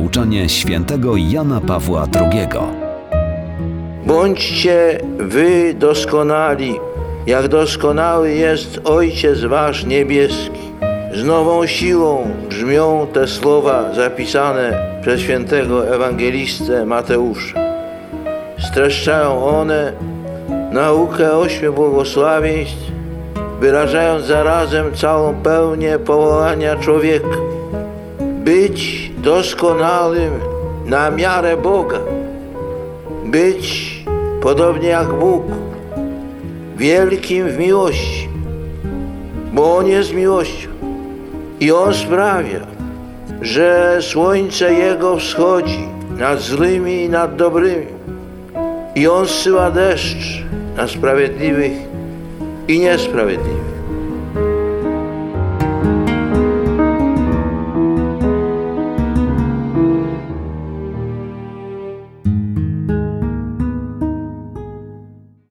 nauczanie świętego Jana Pawła II. Bądźcie wy doskonali, jak doskonały jest Ojciec wasz niebieski. Z nową siłą brzmią te słowa zapisane przez świętego ewangelistę Mateusza. Streszczają one naukę 8 błogosławieństw, wyrażając zarazem całą pełnię powołania człowieka. Być doskonałym na miarę Boga. Być podobnie jak Bóg, wielkim w miłości, bo On jest miłością i On sprawia, że słońce Jego wschodzi nad złymi i nad dobrymi i On zsyła deszcz na sprawiedliwych i niesprawiedliwych.